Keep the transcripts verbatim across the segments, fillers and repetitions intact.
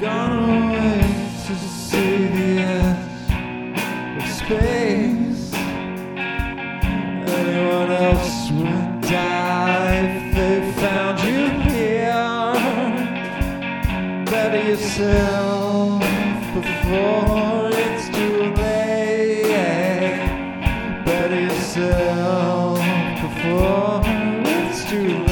gone away to see the edge of space. Anyone else would die if they found you here. Better yourself before it's too late. Better yourself before it's too late.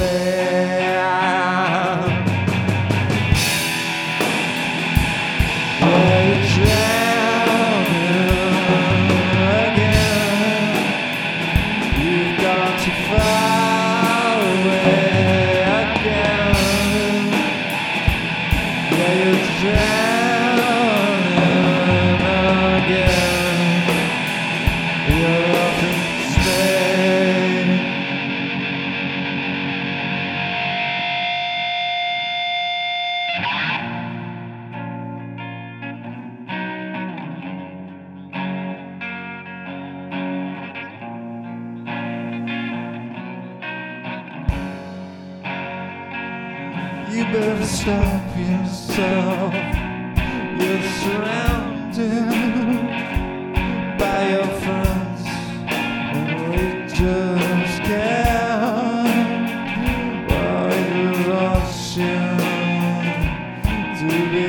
You better stop yourself. You're surrounded by your friends, and we just can't. Well, you lost you to be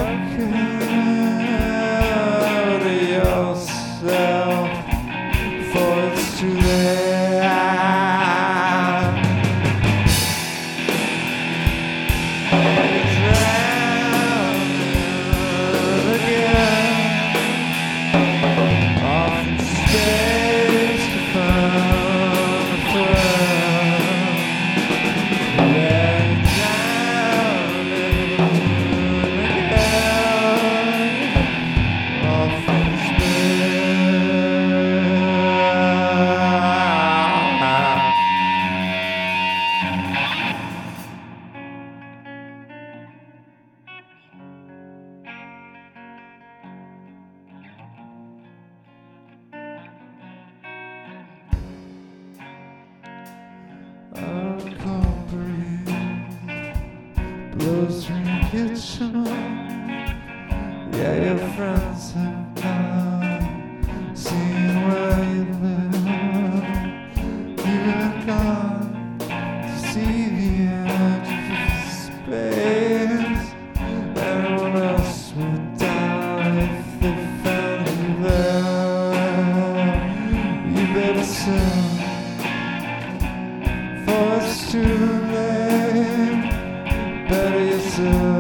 okay to yourself, for it's too late. Blows from your kitchen. Yeah, your friends have not seen where you live. You've gone to see the edge of space. Everyone else would die if they found you there. You better sell, for it's too late. Better yourself